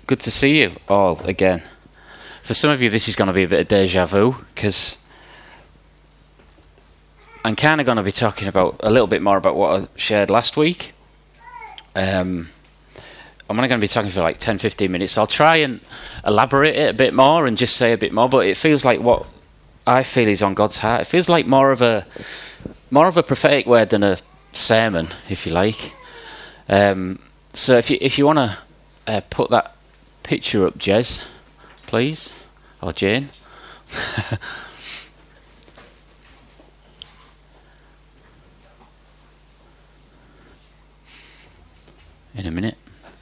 Good to see you all again. For some of you, this is going to be a bit of deja vu, because I'm kind of going to be talking about a little bit more about what I shared last week. I'm only going to be talking for like 10-15 minutes. I'll try and elaborate it a bit more and just say a bit more, but it feels like what I feel is on God's heart. It feels like more of a prophetic word than a sermon, if you like. So if you want to put that picture up, Jez, please, or Jane. In a minute.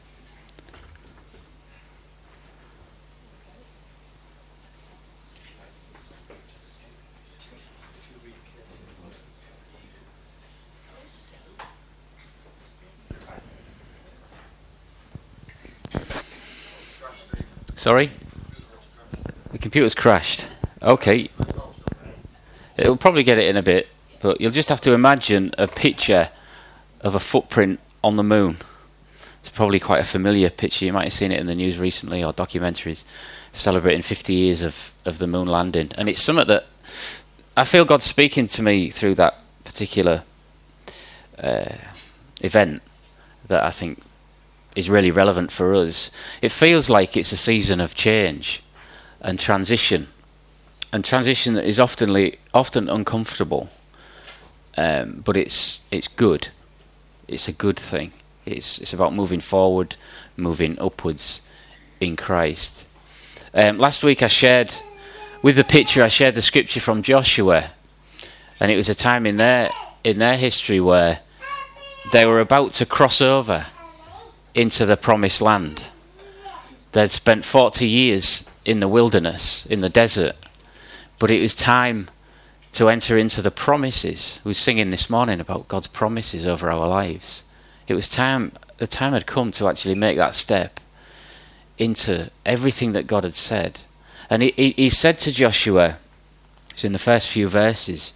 Sorry? The computer's crashed. Okay. It'll probably get it in a bit, but you'll just have to imagine a picture of a footprint on the moon. It's probably quite a familiar picture. You might have seen it in the news recently, or documentaries celebrating 50 years of the moon landing. And it's something that I feel God's speaking to me through that particular event that I think is really relevant for us. It feels like it's a season of change and transition. And transition is often uncomfortable, but it's good. It's a good thing. It's about moving forward, moving upwards in Christ. Last week I shared, with the picture, I shared the scripture from Joshua, and it was a time in their history where they were about to cross over into the promised land. They'd spent 40 years in the wilderness, in the desert, but it was time to enter into the promises. We were singing this morning about God's promises over our lives. It was time, the time had come to actually make that step into everything that God had said. And he said to Joshua, it's in the first few verses,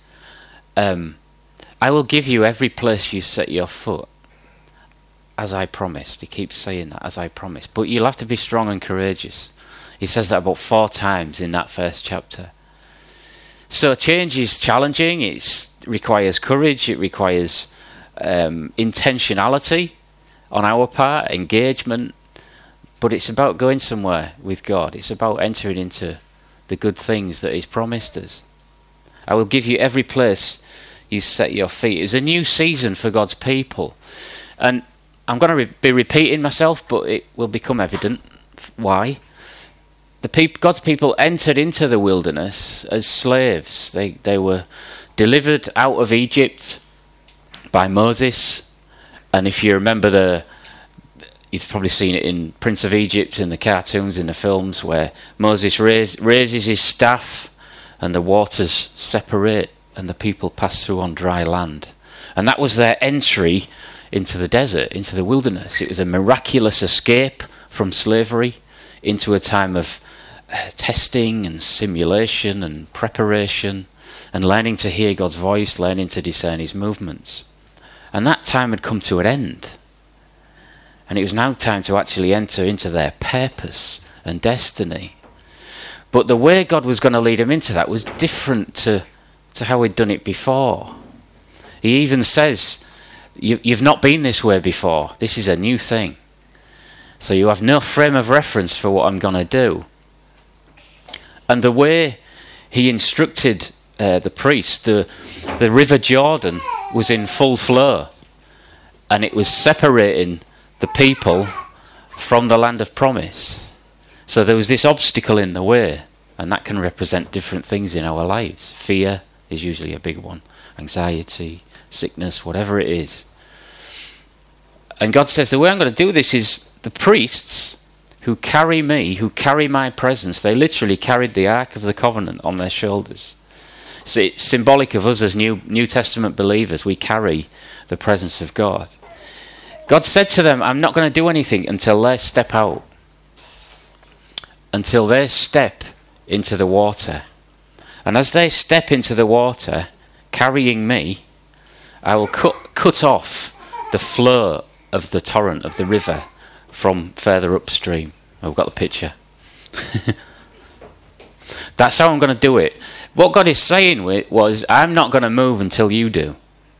I will give you every place you set your foot, as I promised. He keeps saying that, as I promised. But you'll have to be strong and courageous. He says that about 4 times in that first chapter. So change is challenging. It requires courage. It requires intentionality on our part, engagement. But it's about going somewhere with God. It's about entering into the good things that He's promised us. I will give you every place you set your feet. It's a new season for God's people. And I'm going to be repeating myself, but it will become evident why. God's people entered into the wilderness as slaves. They were delivered out of Egypt by Moses. And if you remember you've probably seen it in Prince of Egypt, in the cartoons, in the films, where Moses raises his staff and the waters separate and the people pass through on dry land. And that was their entry into the desert, into the wilderness. It was a miraculous escape from slavery into a time of testing and simulation and preparation and learning to hear God's voice, learning to discern His movements. And that time had come to an end. And it was now time to actually enter into their purpose and destiny. But the way God was going to lead them into that was different to how He'd done it before. He even says, You've not been this way before. This is a new thing. So you have no frame of reference for what I'm going to do. And the way He instructed the priest, the River Jordan was in full flow. And it was separating the people from the land of promise. So there was this obstacle in the way. And that can represent different things in our lives. Fear is usually a big one. Anxiety, sickness, whatever it is. And God says, the way I'm going to do this is the priests who carry me, who carry my presence, they literally carried the Ark of the Covenant on their shoulders. So it's symbolic of us as New Testament believers. We carry the presence of God. God said to them, I'm not going to do anything until they step out. Until they step into the water. And as they step into the water, carrying me, I will cut off the flow of the torrent of the river from further upstream. I've got the picture. That's how I'm going to do it. What God is saying was, I'm not going to move until you do.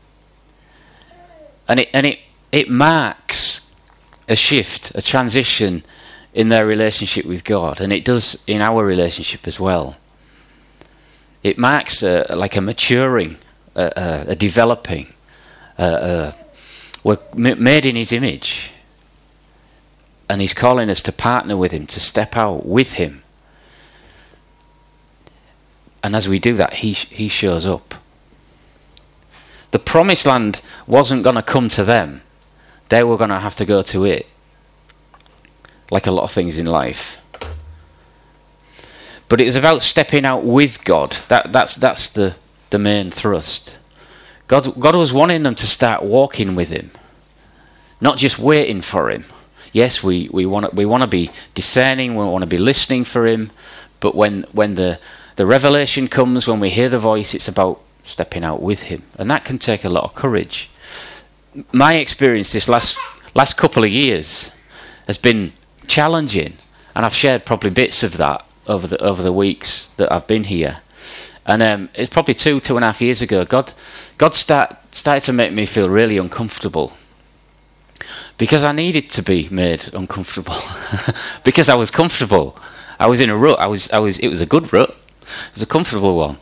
And it marks a shift, a transition in their relationship with God, and it does in our relationship as well. It marks like a maturing, a developing. We're made in His image, and He's calling us to partner with Him, to step out with Him. And as we do that, He shows up. The promised land wasn't going to come to them. They were going to have to go to it. Like a lot of things in life. But it was about stepping out with God. That's the main thrust. God was wanting them to start walking with Him. Not just waiting for Him. Yes, we want to be discerning, we want to be listening for Him. But when the revelation comes, when we hear the voice, it's about stepping out with Him. And that can take a lot of courage. My experience this last couple of years has been challenging, and I've shared probably bits of that over the weeks that I've been here. And it's probably 2.5 years ago, God started to make me feel really uncomfortable, because I needed to be made uncomfortable. Because I was comfortable. I was in a rut. It was a good rut. It was a comfortable one.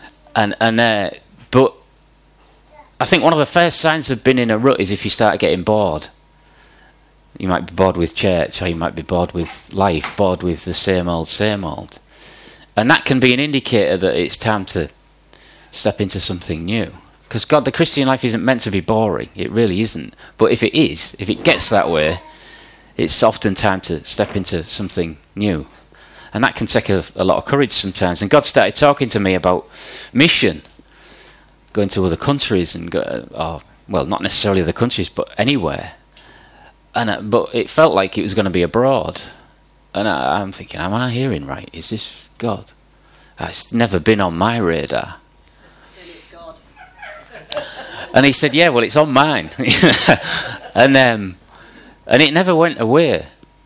But I think one of the first signs of being in a rut is if you start getting bored. You might be bored with church, or you might be bored with life, bored with the same old. And that can be an indicator that it's time to step into something new. Because the Christian life isn't meant to be boring. It really isn't. But if it gets that way, it's often time to step into something new. And that can take a lot of courage sometimes. And God started talking to me about mission, going to other countries, not necessarily other countries, but anywhere. But it felt like it was going to be abroad. And I'm thinking, am I hearing right? Is this God? It's never been on my radar. Then it's God. And He said, yeah, well, it's on mine. And it never went away.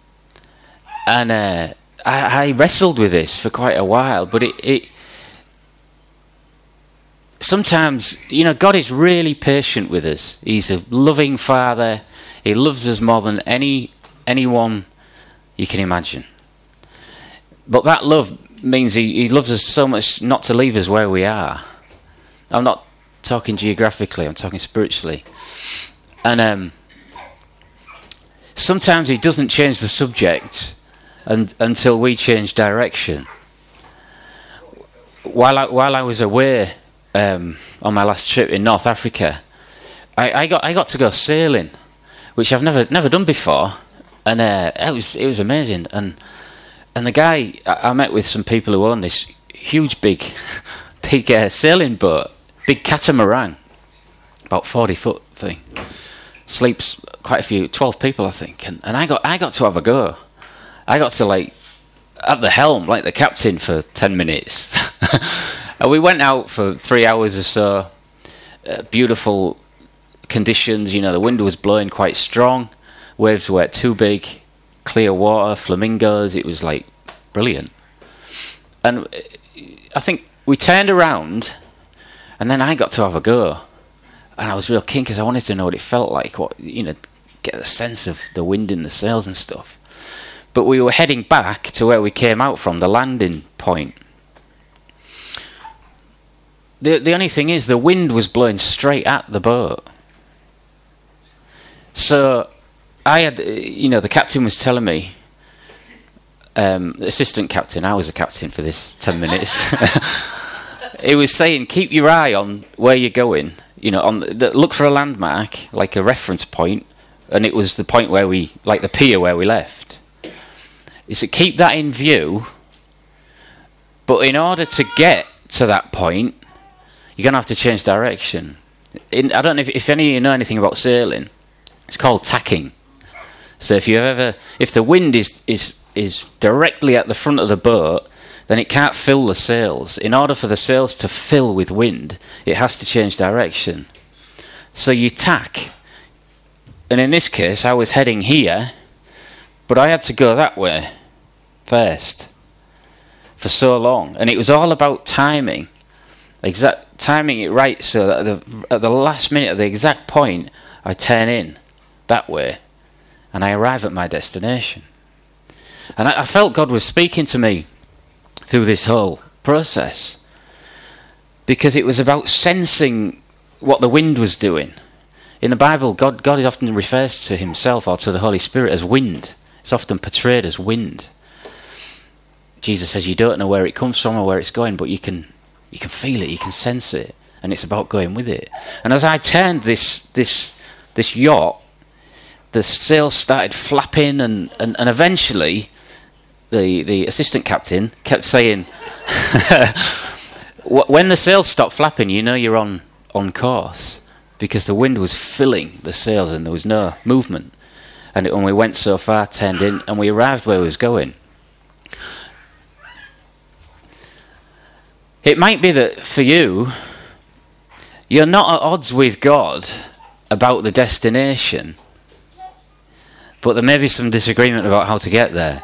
And I wrestled with this for quite a while, but it sometimes, God is really patient with us. He's a loving Father. He loves us more than anyone you can imagine. But that love means he loves us so much not to leave us where we are. I'm not talking geographically, I'm talking spiritually. And sometimes He doesn't change the subject until we change direction. While I was away on my last trip in North Africa, I got to go sailing, which I've never done before, and it was amazing. And the guy, I met with some people who own this huge big sailing boat, big catamaran, about 40-foot thing. Sleeps quite a few, 12 people I think, and I got to have a go. I got to at the helm, like the captain, for 10 minutes. And we went out for 3 hours or so. Beautiful conditions, the wind was blowing quite strong. Waves weren't too big. Clear water, flamingos. It was brilliant. And I think we turned around, and then I got to have a go. And I was real keen because I wanted to know what it felt like, get the sense of the wind in the sails and stuff. But we were heading back to where we came out from, the landing point. The only thing is, the wind was blowing straight at the boat. So I had, the captain was telling me, the assistant captain, I was a captain for this 10 minutes. He was saying, keep your eye on where you're going. Look for a landmark, like a reference point, and it was the point where the pier where we left. He said, keep that in view, but in order to get to that point, you're going to have to change direction. I don't know if any of you know anything about sailing. It's called tacking. So if the wind is directly at the front of the boat, then it can't fill the sails. In order for the sails to fill with wind, it has to change direction. So you tack. And in this case, I was heading here, but I had to go that way. first for so long. And it was all about timing it right, so that at the last minute, at the exact point, I turn in that way and I arrive at my destination. And I felt God was speaking to me through this whole process, because it was about sensing what the wind was doing. In the Bible, God often refers to himself or to the Holy Spirit as wind. It's often portrayed as wind. Jesus says you don't know where it comes from or where it's going, but you can feel it, you can sense it, and it's about going with it. And as I turned this yacht, the sails started flapping, and eventually the assistant captain kept saying, when the sails stop flapping, you know you're on course, because the wind was filling the sails and there was no movement. And when we went so far, turned in, and we arrived where we was going. It might be that for you, you're not at odds with God about the destination, but there may be some disagreement about how to get there.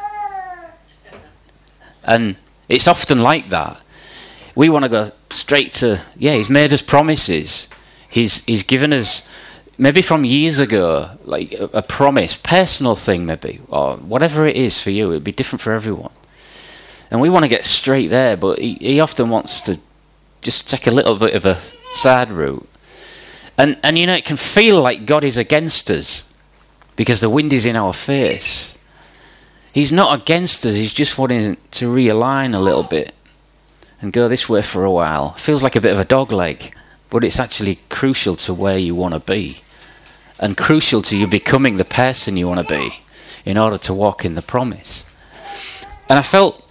And it's often like that. We want to go straight to, he's made us promises. He's given us, maybe from years ago, like a promise, personal thing maybe, or whatever it is for you. It'd be different for everyone. And we want to get straight there, but he often wants to just take a little bit of a side route. And it can feel like God is against us because the wind is in our face. He's not against us, he's just wanting to realign a little bit and go this way for a while. Feels like a bit of a dog leg, but it's actually crucial to where you want to be, and crucial to you becoming the person you want to be in order to walk in the promise. And I felt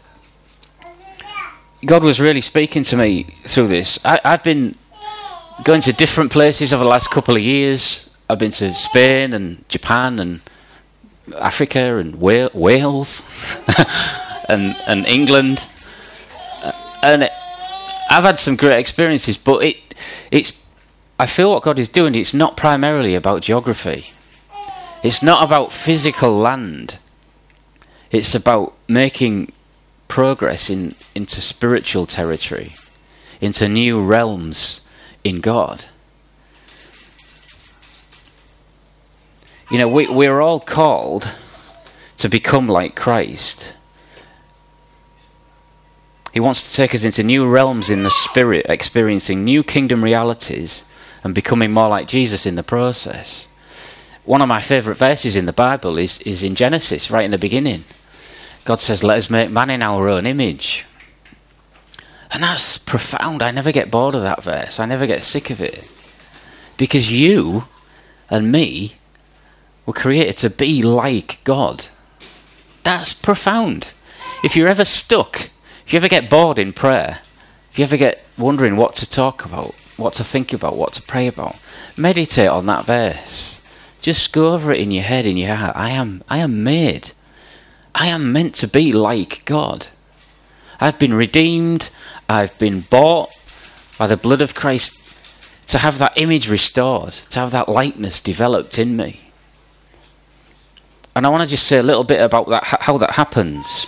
God was really speaking to me through this. I've been going to different places over the last couple of years. I've been to Spain and Japan and Africa and Wales and England, and I've had some great experiences. But I feel what God is doing, it's not primarily about geography. It's not about physical land. It's about making progress into spiritual territory, into new realms in God. We're all called to become like Christ. He wants to take us into new realms in the Spirit, experiencing new kingdom realities and becoming more like Jesus in the process. One of my favourite verses in the Bible is in Genesis, right in the beginning. God says, let us make man in our own image. And that's profound. I never get bored of that verse. I never get sick of it. Because you and me were created to be like God. That's profound. If you're ever stuck, if you ever get bored in prayer, if you ever get wondering what to talk about, what to think about, what to pray about, meditate on that verse. Just go over it in your head, in your heart. I am made. I am meant to be like God. I've been redeemed. I've been bought by the blood of Christ to have that image restored, to have that likeness developed in me. And I want to just say a little bit about that, how that happens.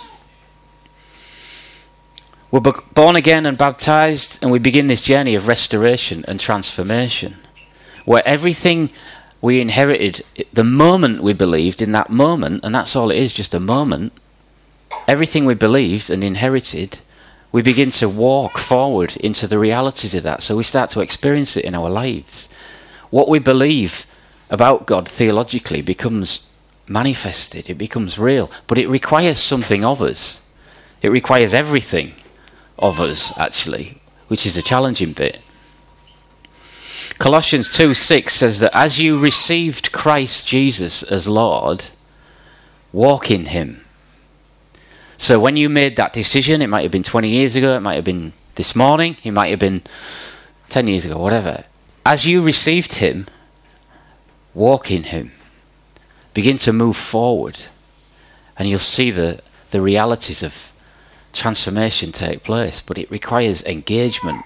We're born again and baptized, and we begin this journey of restoration and transformation, where everything we inherited, the moment we believed, in that moment, and that's all it is, just a moment, everything we believed and inherited, we begin to walk forward into the realities of that. So we start to experience it in our lives. What we believe about God theologically becomes manifested, it becomes real, but it requires something of us. It requires everything of us, actually, which is a challenging bit. Colossians 2:6 says that as you received Christ Jesus as Lord, walk in him. So when you made that decision, it might have been 20 years ago, it might have been this morning, it might have been 10 years ago, whatever. As you received him, walk in him. Begin to move forward, and you'll see the realities of transformation take place, but it requires engagement.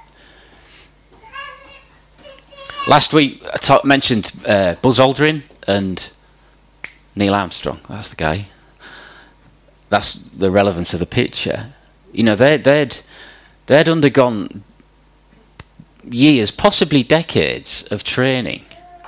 Last week I mentioned Buzz Aldrin and Neil Armstrong. That's the guy. that's the relevance of the picture. You know, they'd undergone years, possibly decades of training,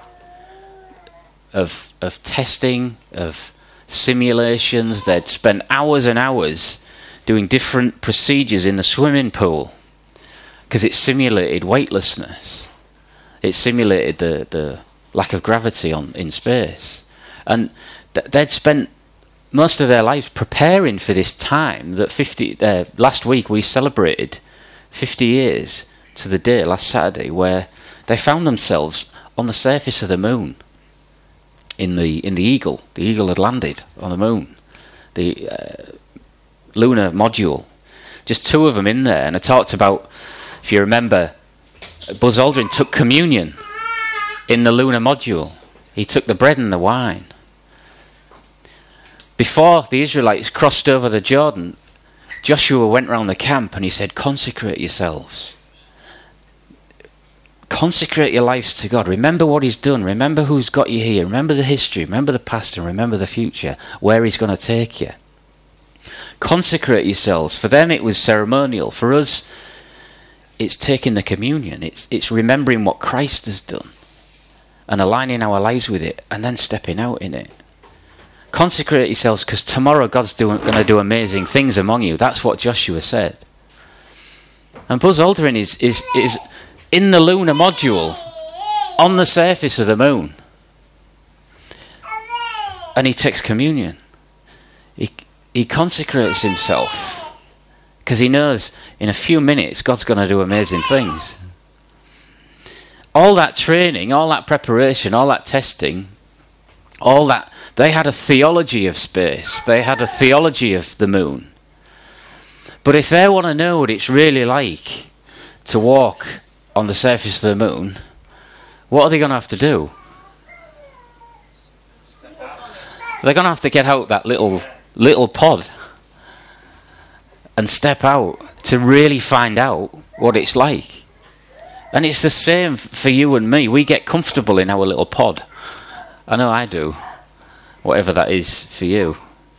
of testing, of simulations. They'd spent hours and hours doing different procedures in the swimming pool because it simulated weightlessness. It simulated the lack of gravity in space. And they'd spent most of their lives preparing for this time that last week we celebrated 50 years to the day, last Saturday, where they found themselves on the surface of the moon in the Eagle. The Eagle had landed on the moon. The lunar module. Just two of them in there. And I talked about, if you remember, Buzz Aldrin took communion in the lunar module. He took the bread and the wine. Before the Israelites crossed over the Jordan, Joshua went round the camp and he said, consecrate yourselves. Consecrate your lives to God. Remember what he's done. Remember who's got you here. Remember the history. Remember the past and remember the future, where he's going to take you. Consecrate yourselves. For them it was ceremonial. For us, it's taking the communion. It's remembering what Christ has done and aligning our lives with it and then stepping out in it. Consecrate yourselves because tomorrow God's going to do amazing things among you. That's what Joshua said. And Buzz Aldrin is in the lunar module on the surface of the moon. And he takes communion. He consecrates himself because he knows in a few minutes God's going to do amazing things. All that training, all that preparation, all that testing, all that, they had a theology of space. They had a theology of the moon. But if they want to know what it's really like to walk on the surface of the moon, what are they going to have to do? They're going to have to get out that little pod and step out to really find out what it's like. And it's the same for you and me. We get comfortable in our little pod. I know I do. Whatever that is for you.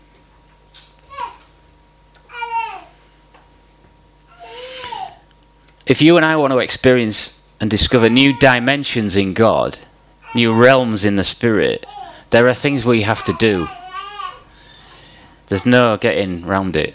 If you and I want to experience and discover new dimensions in God, new realms in the Spirit, there are things we have to do. There's no getting round it.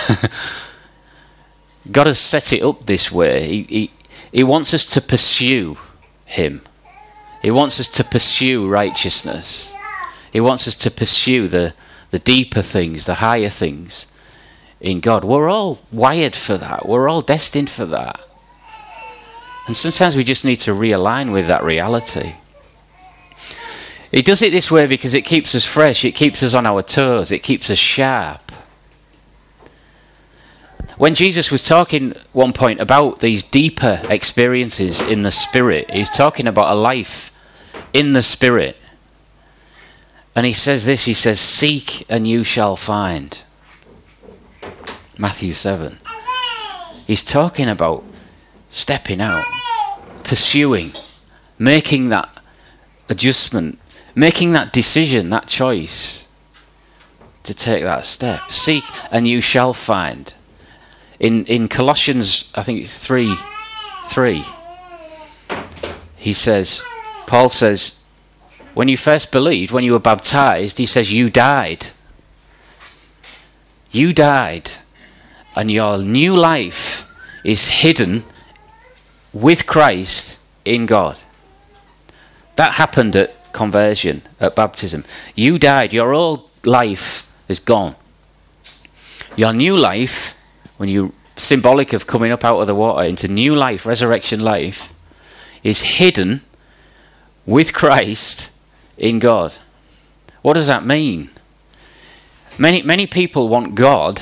God has set it up this way. He wants us to pursue Him. He wants us to pursue righteousness. He wants us to pursue the deeper things, the higher things in God. We're all wired for that. We're all destined for that. And sometimes we just need to realign with that reality. He does it this way because it keeps us fresh. It keeps us on our toes. It keeps us sharp. When Jesus was talking at one point about these deeper experiences in the Spirit, he's talking about a life in the Spirit. And he says this, he says, seek and you shall find. Matthew 7. He's talking about stepping out, pursuing, making that adjustment, making that decision, that choice to take that step. Seek and you shall find. In Colossians, I think it's 3:3, he says, Paul says, when you first believed, when you were baptized, he says you died. You died. And your new life is hidden with Christ in God. That happened at conversion, at baptism. You died. Your old life is gone. Your new life, when you symbolic of coming up out of the water into new life, resurrection life, is hidden with Christ in God. What does that mean? Many people want God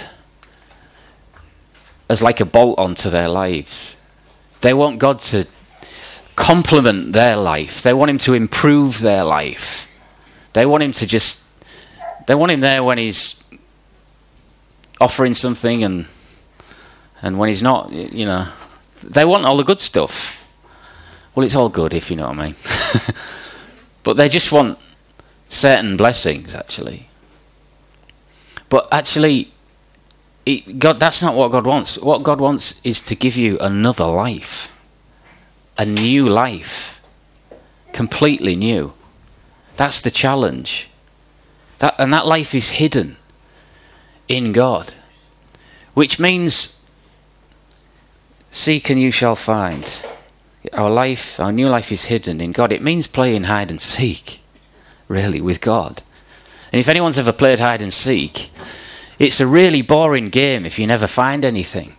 as like a bolt onto their lives. They want God to complement their life. They want him to improve their life. They want him there when he's offering something and when he's not, you know. They want all the good stuff. Well, it's all good if you know what I mean. But they just want certain blessings, actually. But actually, God, that's not what God wants. What God wants is to give you another life. A new life. Completely new. That's the challenge. And that life is hidden in God. Which means, seek and you shall find. Our new life is hidden in God. It means playing hide and seek, really, with God. And if anyone's ever played hide and seek, it's a really boring game if you never find anything.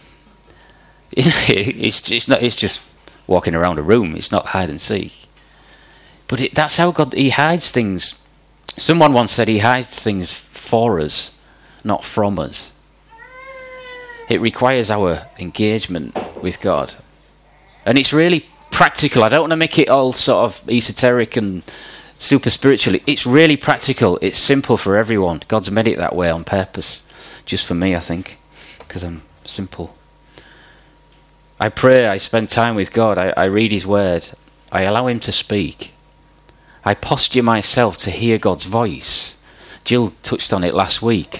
It's just walking around a room. It's not hide and seek. But that's how God, he hides things. Someone once said he hides things for us, not from us. It requires our engagement with God. And it's really practical. I don't want to make it all sort of esoteric and super spiritual. It's really practical. It's simple for everyone. God's made it that way on purpose. Just for me, I think, because I'm simple. I pray, I spend time with God. I read his word. I allow him to speak. I posture myself to hear God's voice. Jill touched on it last week.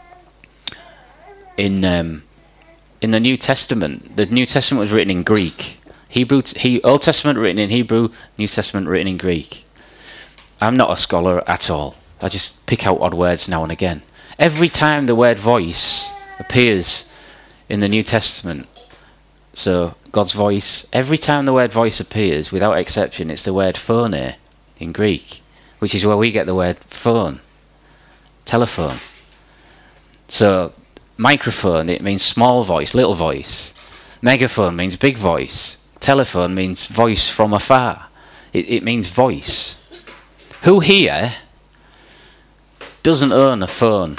In the New Testament was written in Greek. Old Testament written in Hebrew, New Testament written in Greek. I'm not a scholar at all. I just pick out odd words now and again. Every time the word voice appears in the New Testament, so God's voice, every time the word voice appears, without exception, it's the word phone in Greek, which is where we get the word phone, telephone. So microphone, it means small voice, little voice. Megaphone means big voice. Telephone means voice from afar. It means voice. Who here doesn't own a phone?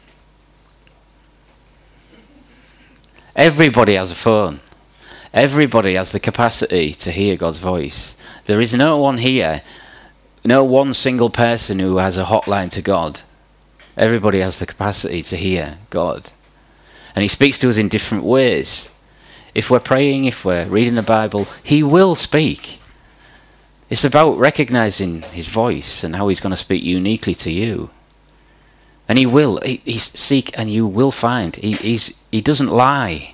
Everybody has a phone. Everybody has the capacity to hear God's voice. There is no one here, no one single person who has a hotline to God. Everybody has the capacity to hear God. And he speaks to us in different ways. If we're praying, if we're reading the Bible, he will speak. It's about recognizing his voice and how he's going to speak uniquely to you. And he will. He seek and you will find. He doesn't lie.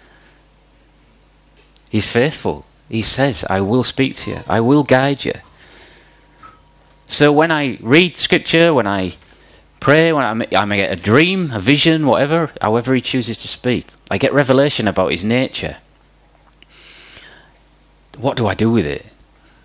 He's faithful. He says, I will speak to you. I will guide you. So when I read scripture, when I pray, when I may get a dream, a vision, whatever, however he chooses to speak, I get revelation about his nature. What do I do with it?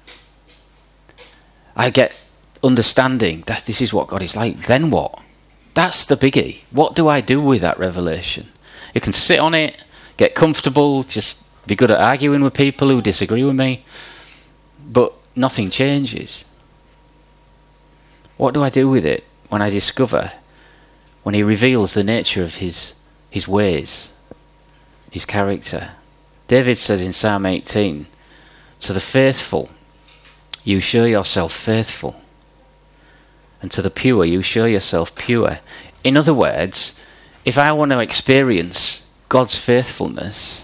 I get understanding that this is what God is like. Then what? That's the biggie. What do I do with that revelation? You can sit on it, get comfortable, just be good at arguing with people who disagree with me, but nothing changes. What do I do with it when I discover, when he reveals the nature of his ways, his character? David says in Psalm 18, to the faithful, you show yourself faithful. And to the pure, you show yourself pure. In other words, if I want to experience God's faithfulness,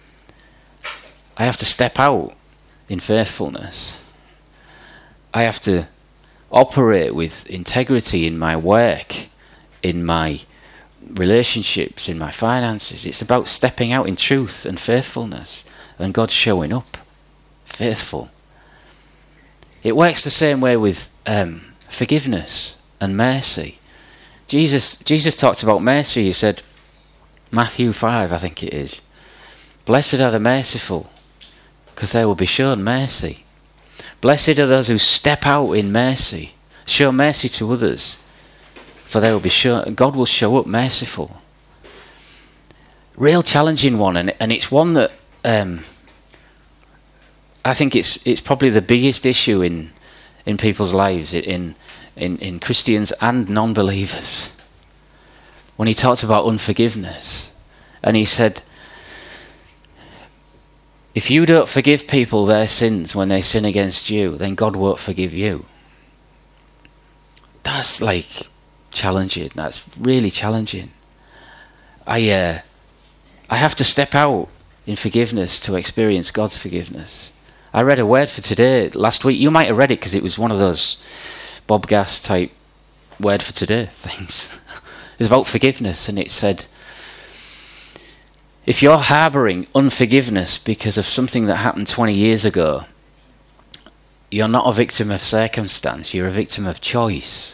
I have to step out in faithfulness. I have to operate with integrity in my work, in my relationships, in my finances. It's about stepping out in truth and faithfulness, and God showing up faithful. It works the same way with forgiveness and mercy. Jesus talked about mercy. He said, Matthew 5, I think it is, blessed are the merciful, because they will be shown mercy. Blessed are those who step out in mercy, show mercy to others, for they will be shown, God will show up merciful. Real challenging one, and it's one that I think it's probably the biggest issue in people's lives, in Christians and non-believers. When he talked about unforgiveness, and he said, if you don't forgive people their sins when they sin against you, then God won't forgive you. That's like challenging. That's really challenging. I have to step out in forgiveness to experience God's forgiveness. I read a word for today last week. You might have read it because it was one of those Bob Gass type word for today things. was about forgiveness, and it said, if you're harbouring unforgiveness because of something that happened 20 years ago, you're not a victim of circumstance, you're a victim of choice.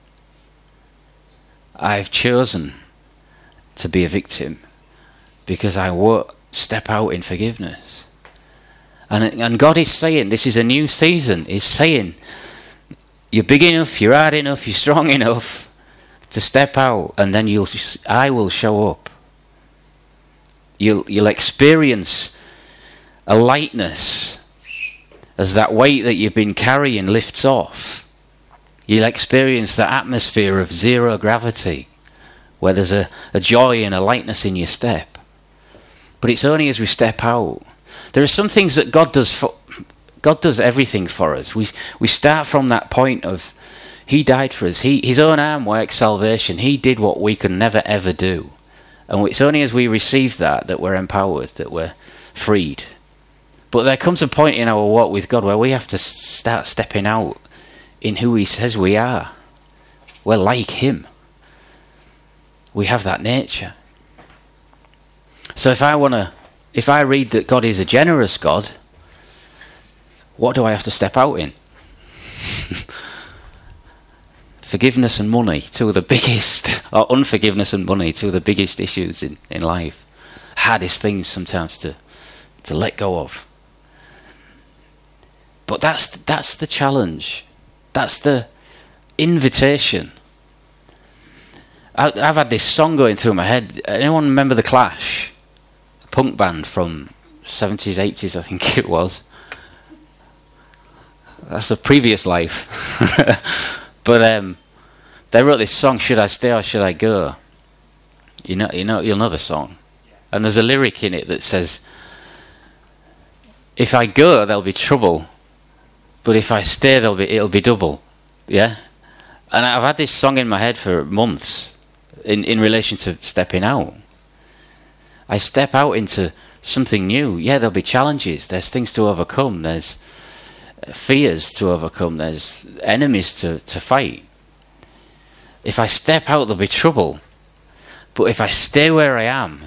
I've chosen to be a victim because I won't step out in forgiveness. And God is saying, this is a new season. He's saying, you're big enough, you're hard enough, you're strong enough to step out, and then I will show up. You'll experience a lightness as that weight that you've been carrying lifts off. You'll experience the atmosphere of zero gravity, where there's a joy and a lightness in your step. But it's only as we step out. There are some things that God does. God does everything for us. We start from that point of He died for us. His own arm works salvation. He did what we could never ever do. And it's only as we receive that we're empowered, that we're freed. But there comes a point in our walk with God where we have to start stepping out in who He says we are. We're like Him. We have that nature. So if I read that God is a generous God, what do I have to step out in? Forgiveness and money, two of the biggest, or unforgiveness and money, two of the biggest issues in life. Hardest things sometimes to let go of. But that's the challenge. That's the invitation. I've had this song going through my head. Anyone remember The Clash? A punk band from 70s, 80s, I think it was. That's a previous life. But they wrote this song, Should I Stay or Should I Go? You'll know the song. And there's a lyric in it that says, if I go, there'll be trouble. But if I stay, it'll be double. Yeah? And I've had this song in my head for months in relation to stepping out. I step out into something new. Yeah, there'll be challenges. There's things to overcome. There's fears to overcome. There's enemies to fight. If I step out, there'll be trouble. But if I stay where I am,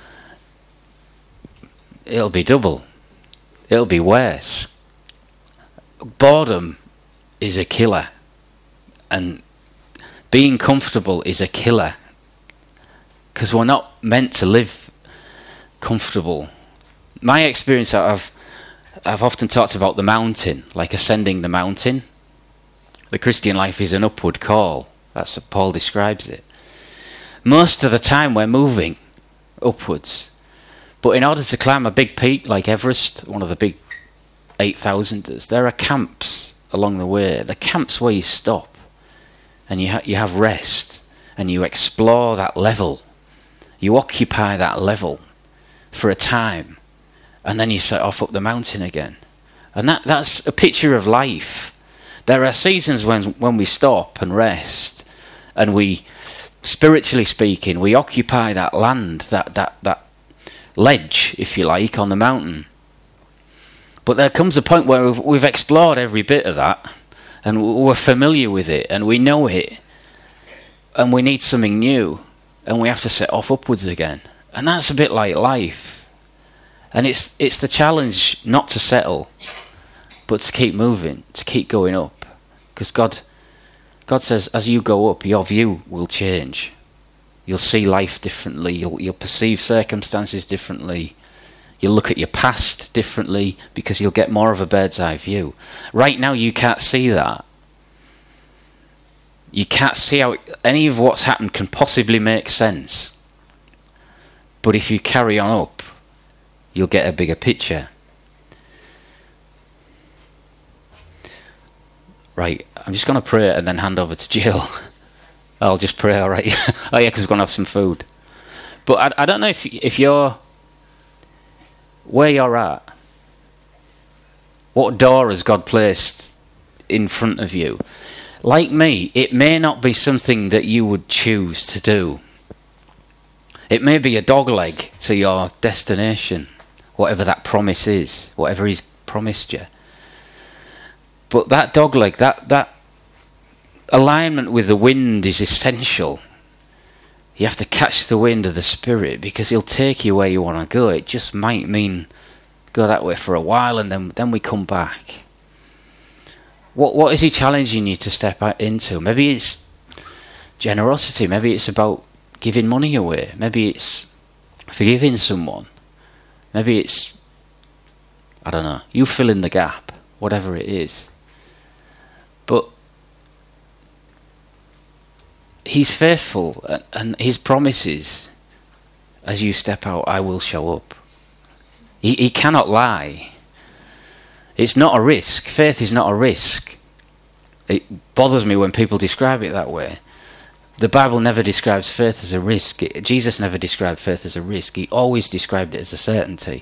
it'll be double. It'll be worse. Boredom is a killer. And being comfortable is a killer. Because we're not meant to live comfortable. My experience, I've often talked about the mountain, like ascending the mountain. The Christian life is an upward call. That's how Paul describes it. Most of the time we're moving upwards. But in order to climb a big peak like Everest, one of the big 8,000ers, there are camps along the way. The camps where you stop and you have rest and you explore that level. You occupy that level for a time and then you set off up the mountain again. And that's a picture of life. There are seasons when we stop and rest and we, spiritually speaking, we occupy that land, that ledge, if you like, on the mountain. But there comes a point where we've explored every bit of that and we're familiar with it and we know it and we need something new and we have to set off upwards again. And that's a bit like life. And it's the challenge not to settle, but to keep moving, to keep going up. Because God says, as you go up, your view will change. You'll see life differently. You'll perceive circumstances differently. You'll look at your past differently because you'll get more of a bird's eye view. Right now, you can't see that. You can't see how any of what's happened can possibly make sense. But if you carry on up, you'll get a bigger picture. Right, I'm just going to pray and then hand over to Jill. I'll just pray, all right? Oh yeah, because we're going to have some food. But I don't know if you're where you're at. What door has God placed in front of you? Like me, it may not be something that you would choose to do. It may be a dogleg to your destination, whatever that promise is, whatever He's promised you. But that dogleg, that alignment with the wind is essential. You have to catch the wind of the Spirit, because he'll take you where you want to go. It just might mean go that way for a while and then we come back. What is he challenging you to step into? Maybe it's generosity. Maybe it's about giving money away. Maybe it's forgiving someone. Maybe it's, I don't know, you fill in the gap, whatever it is. But he's faithful, and his promises, as you step out, I will show up. He cannot lie. It's not a risk. Faith is not a risk. It bothers me when people describe it that way. The Bible never describes faith as a risk. Jesus never described faith as a risk. He always described it as a certainty.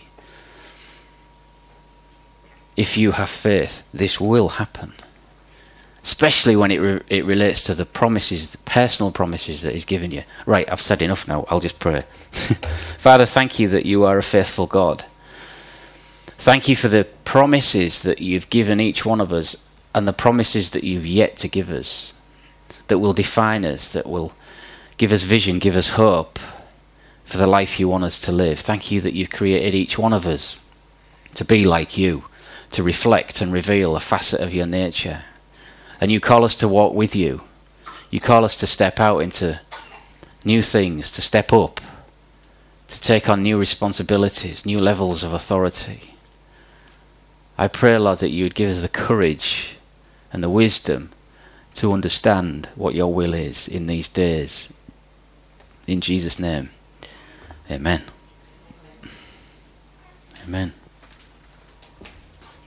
If you have faith, this will happen. Especially when it relates to the promises, the personal promises that he's given you. Right, I've said enough now. I'll just pray. Father, thank you that you are a faithful God. Thank you for the promises that you've given each one of us, and the promises that you've yet to give us, that will define us, that will give us vision, give us hope for the life you want us to live. Thank you that you've created each one of us to be like you, to reflect and reveal a facet of your nature. And you call us to walk with you. You call us to step out into new things, to step up, to take on new responsibilities, new levels of authority. I pray, Lord, that you would give us the courage and the wisdom to understand what your will is in these days. In Jesus' name, amen. Amen.